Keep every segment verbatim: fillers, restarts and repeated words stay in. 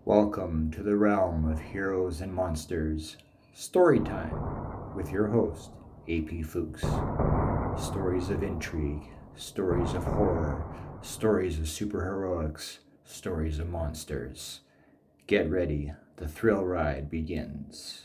Welcome to the realm of heroes and monsters. Story time with your host, A P Fuchs. Stories of intrigue, stories of horror, stories of superheroics, stories of monsters. Get ready, the thrill ride begins.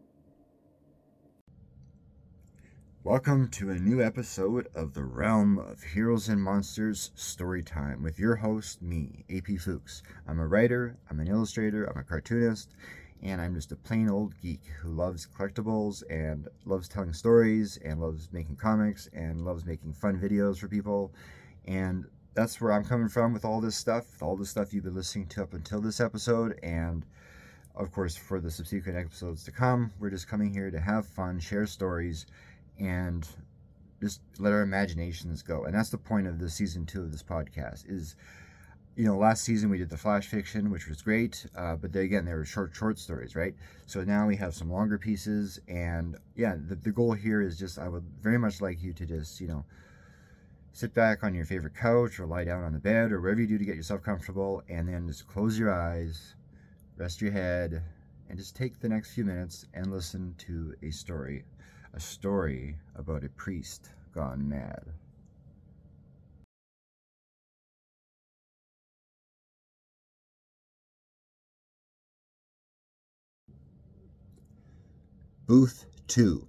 Welcome to a new episode of the Realm of Heroes and Monsters Storytime with your host, me, A P Fuchs. I'm a writer, I'm an illustrator, I'm a cartoonist, and I'm just a plain old geek who loves collectibles and loves telling stories and loves making comics and loves making fun videos for people. And that's where I'm coming from with all this stuff, all the stuff you've been listening to up until this episode, and of course for the subsequent episodes to come. We're just coming here to have fun, share stories, and just let our imaginations go. And that's the point of the season two of this podcast is, you know, last season we did the flash fiction, which was great, uh, but they, again, they were short, short stories, right? So now we have some longer pieces, and yeah, the, the goal here is just, I would very much like you to just, you know, sit back on your favorite couch or lie down on the bed or wherever you do to get yourself comfortable, and then just close your eyes, rest your head, and just take the next few minutes and listen to a story. A story about a priest gone mad. Booth two.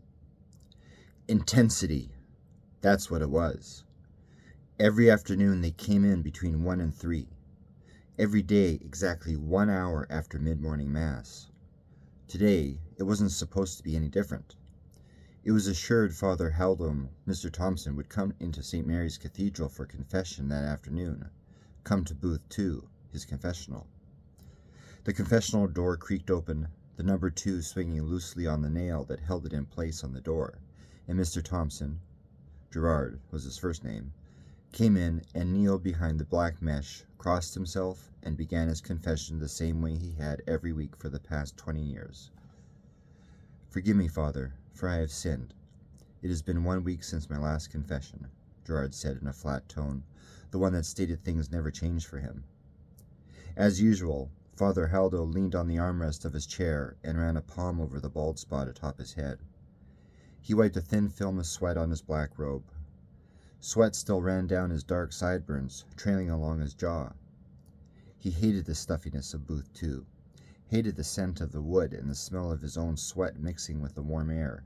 Intensity. That's what it was. Every afternoon they came in between one and three. Every day exactly one hour after mid-morning mass. Today it wasn't supposed to be any different. It was assured Father Haldome, Mister Thompson, would come into Saint Mary's Cathedral for confession that afternoon. Come to booth two, his confessional. The confessional door creaked open, the number two swinging loosely on the nail that held it in place on the door, and Mister Thompson, Gerard was his first name, came in and kneeled behind the black mesh, crossed himself, and began his confession the same way he had every week for the past twenty years. Forgive me, Father, for I have sinned. It has been one week since my last confession, Gerard said in a flat tone, the one that stated things never changed for him. As usual, Father Haldo leaned on the armrest of his chair and ran a palm over the bald spot atop his head. He wiped a thin film of sweat on his black robe. Sweat still ran down his dark sideburns, trailing along his jaw. He hated the stuffiness of booth two, hated the scent of the wood and the smell of his own sweat mixing with the warm air.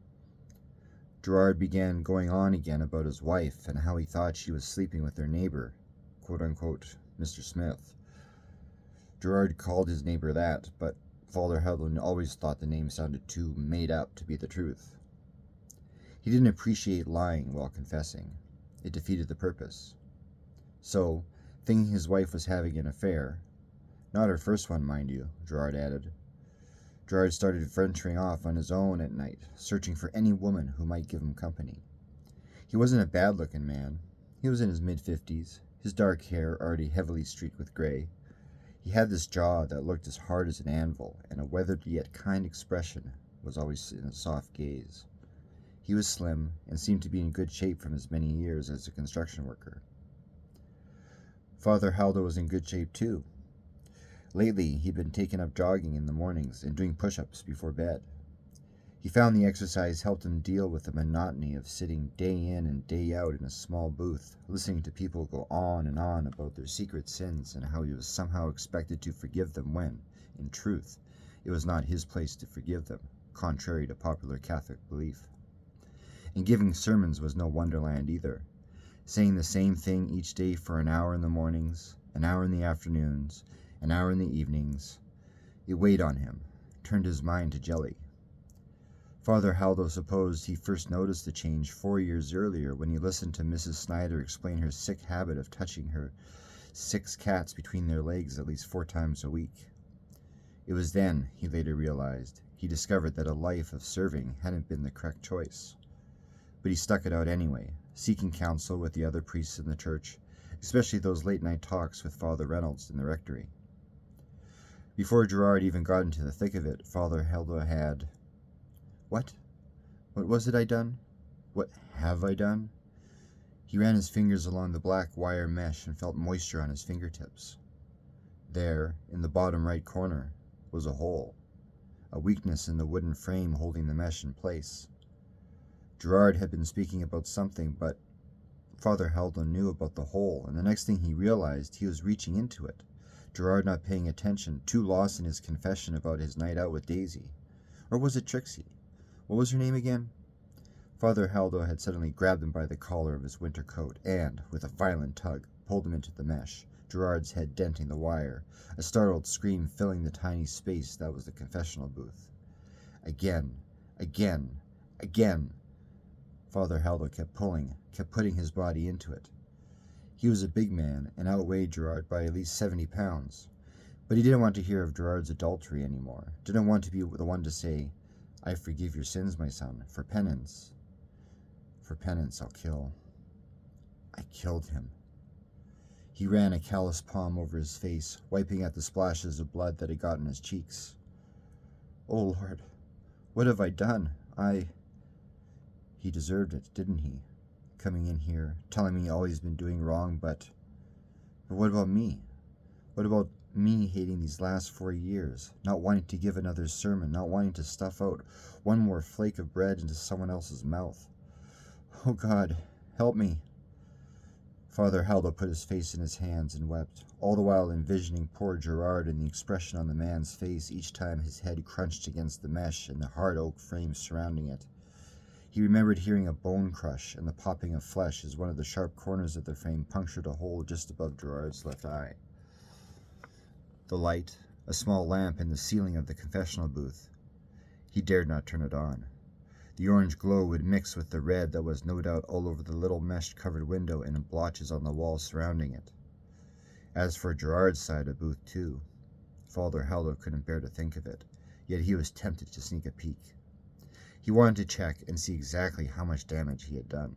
Gerard began going on again about his wife and how he thought she was sleeping with their neighbor, quote-unquote, Mister Smith. Gerard called his neighbor that, but Father Haldane always thought the name sounded too made up to be the truth. He didn't appreciate lying while confessing. It defeated the purpose. So, thinking his wife was having an affair, not her first one, mind you, Gerard added, Gerard started venturing off on his own at night, searching for any woman who might give him company. He wasn't a bad-looking man. He was in his mid-fifties, his dark hair already heavily streaked with gray. He had this jaw that looked as hard as an anvil, and a weathered yet kind expression was always in his soft gaze. He was slim and seemed to be in good shape from his many years as a construction worker. Father Haldo was in good shape too. Lately, he'd been taking up jogging in the mornings and doing push-ups before bed. He found the exercise helped him deal with the monotony of sitting day in and day out in a small booth, listening to people go on and on about their secret sins and how he was somehow expected to forgive them when, in truth, it was not his place to forgive them, contrary to popular Catholic belief. And giving sermons was no wonderland either, saying the same thing each day for an hour in the mornings, an hour in the afternoons, an hour in the evenings. It weighed on him, turned his mind to jelly. Father Haldo supposed he first noticed the change four years earlier when he listened to Missus Snyder explain her sick habit of touching her six cats between their legs at least four times a week. It was then, he later realized, he discovered that a life of serving hadn't been the correct choice. But he stuck it out anyway, seeking counsel with the other priests in the church, especially those late-night talks with Father Reynolds in the rectory. Before Gerard even got into the thick of it, Father Haldo had... What? What was it I done? What have I done? He ran his fingers along the black wire mesh and felt moisture on his fingertips. There, in the bottom right corner, was a hole, a weakness in the wooden frame holding the mesh in place. Gerard had been speaking about something, but Father Haldon knew about the hole, and the next thing he realized, he was reaching into it. Gerard not paying attention, too lost in his confession about his night out with Daisy. Or was it Trixie? What was her name again? Father Haldo had suddenly grabbed him by the collar of his winter coat and, with a violent tug, pulled him into the mesh, Gerard's head denting the wire, a startled scream filling the tiny space that was the confessional booth. Again, again, again. Father Haldo kept pulling, kept putting his body into it. He was a big man and outweighed Gerard by at least seventy pounds. But he didn't want to hear of Gerard's adultery anymore, didn't want to be the one to say, "I forgive your sins, my son, for penance. For penance I'll kill." I killed him. He ran a calloused palm over his face, wiping at the splashes of blood that had gotten his cheeks. "Oh, Lord, what have I done? I..." He deserved it, didn't he? Coming in here, telling me all he's been doing wrong, but... But what about me? What about me hating these last four years, not wanting to give another sermon, not wanting to stuff out one more flake of bread into someone else's mouth? Oh, God, help me. Father Haldo put his face in his hands and wept, all the while envisioning poor Gerard and the expression on the man's face each time his head crunched against the mesh and the hard oak frame surrounding it. He remembered hearing a bone crush and the popping of flesh as one of the sharp corners of the frame punctured a hole just above Gerard's left eye. The light, a small lamp in the ceiling of the confessional booth. He dared not turn it on. The orange glow would mix with the red that was no doubt all over the little mesh-covered window and in blotches on the walls surrounding it. As for Gerard's side of booth two, Father Haldo couldn't bear to think of it, yet he was tempted to sneak a peek. He wanted to check and see exactly how much damage he had done.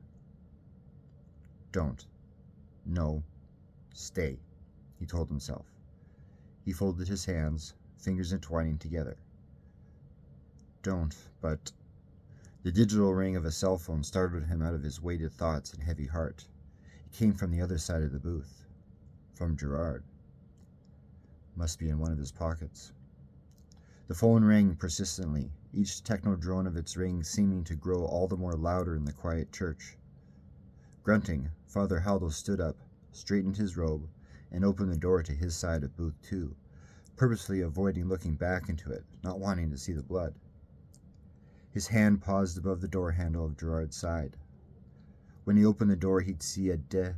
Don't. No. Stay, he told himself. He folded his hands, fingers entwining together. Don't, but... The digital ring of a cell phone startled him out of his weighted thoughts and heavy heart. It came from the other side of the booth. From Gerard. Must be in one of his pockets. The phone rang persistently, each techno drone of its ring seeming to grow all the more louder in the quiet church. Grunting, Father Haldo stood up, straightened his robe, and opened the door to his side of booth two, purposely avoiding looking back into it, not wanting to see the blood. His hand paused above the door handle of Gerard's side. When he opened the door, he'd see a de...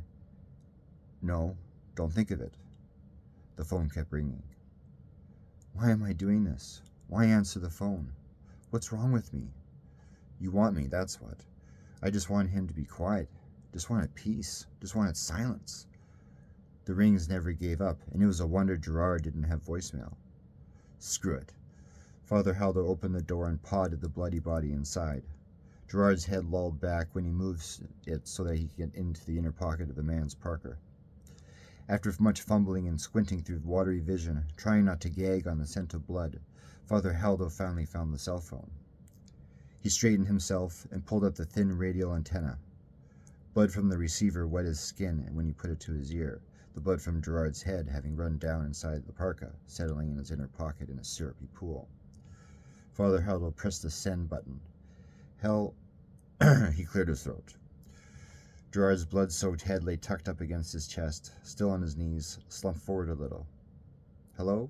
No, don't think of it. The phone kept ringing. Why am I doing this? Why answer the phone? What's wrong with me? You want me, that's what. I just want him to be quiet. Just wanted peace. Just wanted silence. The rings never gave up, and it was a wonder Gerard didn't have voicemail. Screw it. Father Haldo opened the door and pawed at the bloody body inside. Gerard's head lolled back when he moved it so that he could get into the inner pocket of the man's parka. After much fumbling and squinting through watery vision, trying not to gag on the scent of blood, Father Haldo finally found the cell phone. He straightened himself and pulled up the thin radial antenna. Blood from the receiver wet his skin when he put it to his ear, the blood from Gerard's head having run down inside the parka, settling in his inner pocket in a syrupy pool. Father Haldo pressed the send button. Hell, he cleared his throat. Gerard's blood-soaked head lay tucked up against his chest, still on his knees, slumped forward a little. Hello?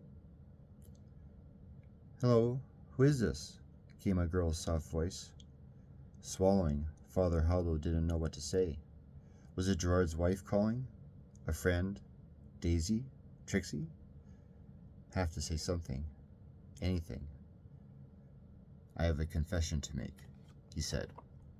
Hello? Who is this? Came a girl's soft voice. Swallowing, Father Haldo didn't know what to say. Was it Gerard's wife calling? A friend? Daisy? Trixie? Have to say something. Anything. I have a confession to make, he said.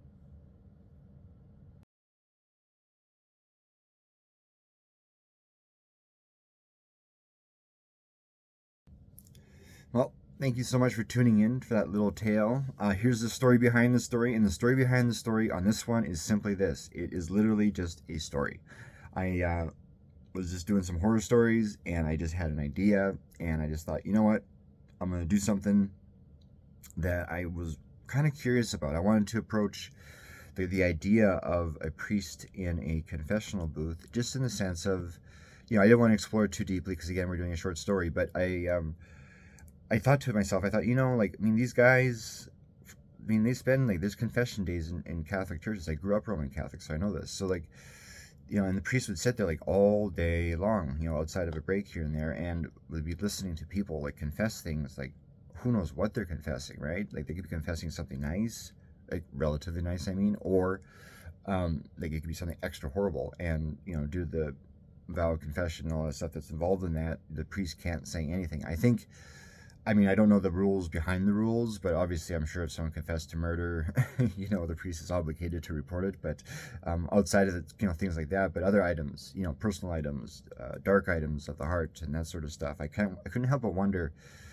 Well, thank you so much for tuning in for that little tale. Uh, here's the story behind the story, and the story behind the story on this one is simply this. It is literally just a story. I uh, was just doing some horror stories, and I just had an idea, and I just thought, you know what? I'm going to do something that I was kind of curious about. I wanted to approach the, the idea of a priest in a confessional booth, just in the sense of, you know, I didn't want to explore it too deeply because again, we're doing a short story. But I, um, I thought to myself, I thought, you know, like I mean, these guys, I mean, they spend like there's confession days in, in Catholic churches. I grew up Roman Catholic, so I know this. So like, you know, and the priest would sit there like all day long, you know, outside of a break here and there, and would be listening to people like confess things like, who knows what they're confessing, right? Like they could be confessing something nice, like relatively nice, I mean, or um, like it could be something extra horrible, and you know, do the vow of confession and all that stuff that's involved in that. The priest can't say anything. I think. I mean, I don't know the rules behind the rules, but obviously I'm sure if someone confessed to murder, you know, the priest is obligated to report it. But um, outside of the, you know, things like that, but other items, you know, personal items, uh, dark items of the heart and that sort of stuff, I can't, I couldn't help but wonder,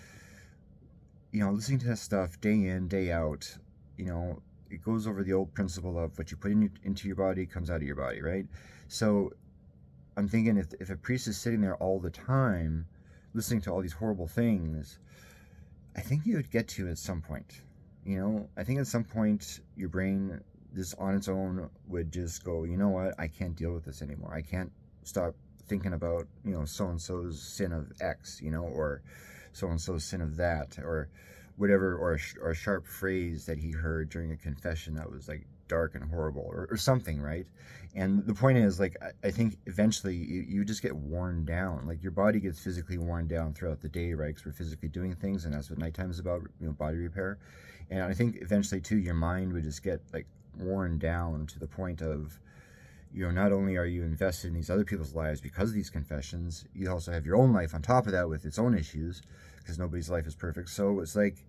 you know, listening to that stuff day in, day out, you know, it goes over the old principle of what you put in, into your body comes out of your body, right? So I'm thinking if, if a priest is sitting there all the time, listening to all these horrible things, I think you would get to at some point. You know, I think at some point your brain, just on its own, would just go, you know what, I can't deal with this anymore. I can't stop thinking about, you know, so-and-so's sin of X, you know, or so-and-so's sin of that, or whatever, or a, or a sharp phrase that he heard during a confession that was like dark and horrible, or, or something, right? And the point is, like, I, I think eventually you, you just get worn down. Like, your body gets physically worn down throughout the day, right? Because we're physically doing things, and that's what nighttime is about, you know, body repair. And I think eventually, too, your mind would just get, like, worn down to the point of, you know, not only are you invested in these other people's lives because of these confessions, you also have your own life on top of that with its own issues, because nobody's life is perfect. So it's like,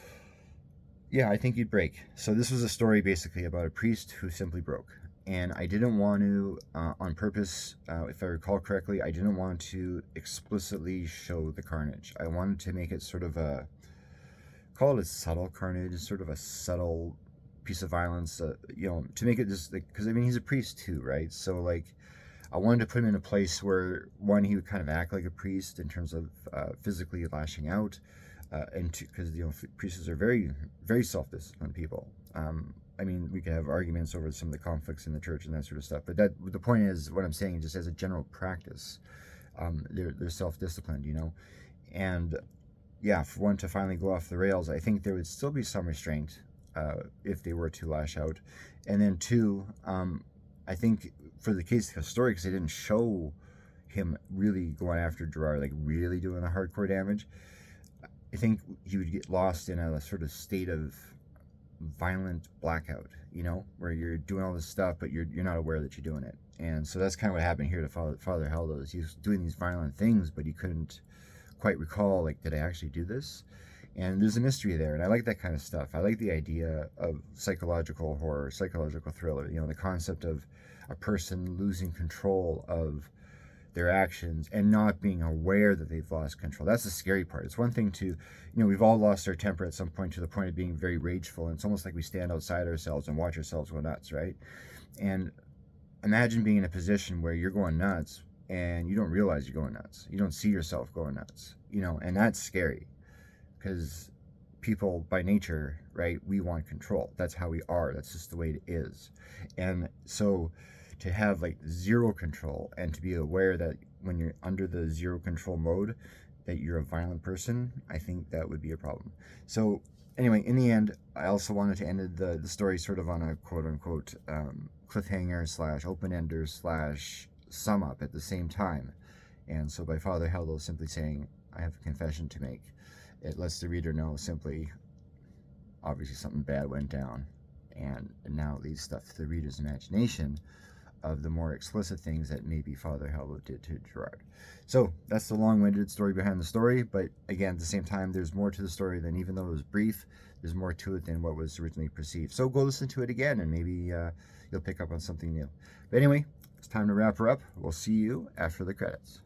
yeah, I think you'd break. So this was a story basically about a priest who simply broke. And I didn't want to, uh, on purpose, uh, if I recall correctly, I didn't want to explicitly show the carnage. I wanted to make it sort of a, call it a subtle carnage, sort of a subtle piece of violence, uh, you know, to make it just, like, because I mean, he's a priest too, right? So, like, I wanted to put him in a place where, one, he would kind of act like a priest in terms of uh, physically lashing out, uh, and because, you know, priests are very, very self-disciplined people. Um, I mean, we could have arguments over some of the conflicts in the church and that sort of stuff, but that the point is, what I'm saying, just as a general practice, um, they're they're self-disciplined, you know, and yeah, for one to finally go off the rails, I think there would still be some restraint uh, if they were to lash out, and then two, um, I think for the case of the story, because they didn't show him really going after Gerard, like really doing the hardcore damage, I think he would get lost in a sort of state of violent blackout, you know, where you're doing all this stuff, but you're you're not aware that you're doing it. And so that's kind of what happened here to Father, Father Heldo. He was doing these violent things, but he couldn't quite recall, like, did I actually do this? And there's a mystery there, and I like that kind of stuff. I like the idea of psychological horror, psychological thriller, you know, the concept of a person losing control of their actions and not being aware that they've lost control. That's the scary part. It's one thing to, you know, we've all lost our temper at some point to the point of being very rageful, and it's almost like we stand outside ourselves and watch ourselves go nuts, right? And imagine being in a position where you're going nuts and you don't realize you're going nuts. You don't see yourself going nuts, you know, and that's scary because people by nature, right, we want control. That's how we are. That's just the way it is. And so to have like zero control and to be aware that when you're under the zero control mode that you're a violent person, I think that would be a problem. So anyway, in the end, I also wanted to end the, the story sort of on a quote-unquote um, cliffhanger slash open-ender slash sum up at the same time. And so by Father Heldo simply saying, I have a confession to make, it lets the reader know simply, obviously something bad went down, and, and now it leaves stuff to the reader's imagination of the more explicit things that maybe Father Heldo did to Gerard. So that's the long-winded story behind the story, but again, at the same time, there's more to the story than, even though it was brief, there's more to it than what was originally perceived. So go listen to it again, and maybe uh, you'll pick up on something new. But anyway, it's time to wrap her up. We'll see you after the credits.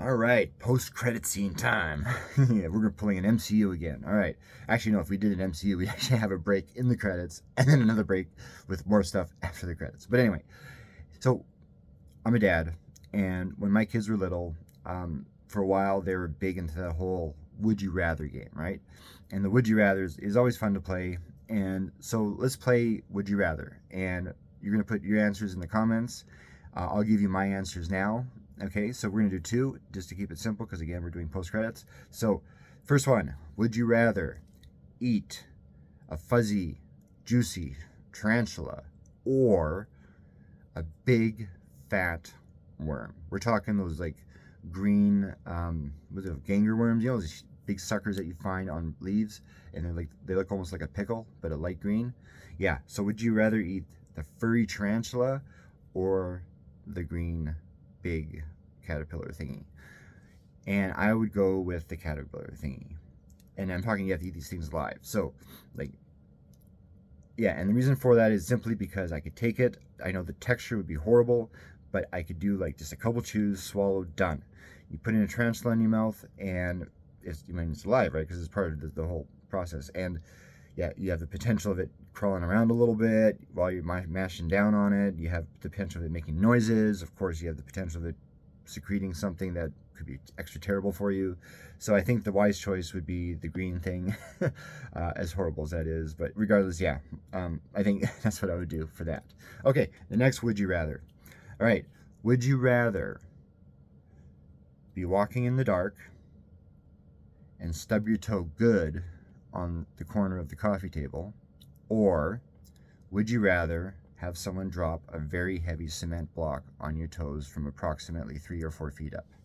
All right, post-credit scene time. Yeah, we're pulling an M C U again. All right. Actually, no, if we did an M C U, we'd actually have a break in the credits and then another break with more stuff after the credits. But anyway, so I'm a dad, and when my kids were little, um, for a while they were big into that whole would you rather game, right? And the would you rather is, is always fun to play. And so let's play would you rather. And you're going to put your answers in the comments. Uh, I'll give you my answers now. Okay, so we're going to do two just to keep it simple because, again, we're doing post-credits. So first one, would you rather eat a fuzzy, juicy tarantula or a big, fat worm? We're talking those like green, um, was it ganger worms? You know, those big suckers that you find on leaves, and they're like they look almost like a pickle, but a light green. Yeah. So would you rather eat the furry tarantula or the green big caterpillar thingy? And I would go with the caterpillar thingy. And I'm talking, you have to eat these things live. So, like, yeah, and the reason for that is simply because I could take it. I know the texture would be horrible, but I could do like just a couple chews, swallow, done. You put in a tarantula in your mouth, and it's, I mean, it's alive, right? Because it's part of the, the whole process. And yeah, you have the potential of it crawling around a little bit while you're mashing down on it. You have the potential of it making noises. Of course, you have the potential of it secreting something that could be extra terrible for you. So I think the wise choice would be the green thing, uh, as horrible as that is. But regardless, yeah, um, I think that's what I would do for that. Okay, the next would you rather. All right, would you rather be walking in the dark and stub your toe good on the corner of the coffee table, or would you rather have someone drop a very heavy cement block on your toes from approximately three or four feet up?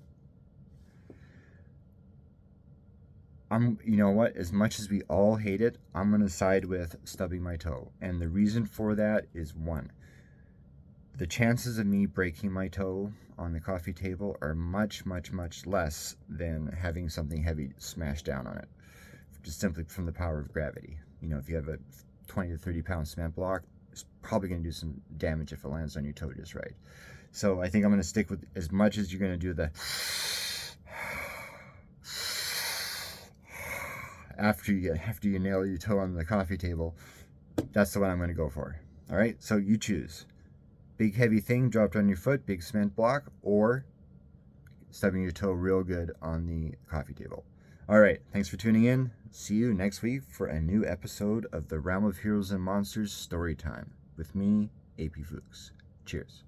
I'm, you know what, as much as we all hate it, I'm going to side with stubbing my toe. And the reason for that is, one, the chances of me breaking my toe on the coffee table are much, much, much less than having something heavy smash down on it, just simply from the power of gravity. You know, if you have a twenty to thirty pound cement block, it's probably going to do some damage if it lands on your toe just right. So I think I'm going to stick with, as much as you're going to do the after you get after you nail your toe on the coffee table, that's the one I'm going to go for. All right, so you choose. Big heavy thing dropped on your foot, big cement block, or stubbing your toe real good on the coffee table. All right, thanks for tuning in. See you next week for a new episode of the Realm of Heroes and Monsters Story Time with me, A P Fuchs. Cheers.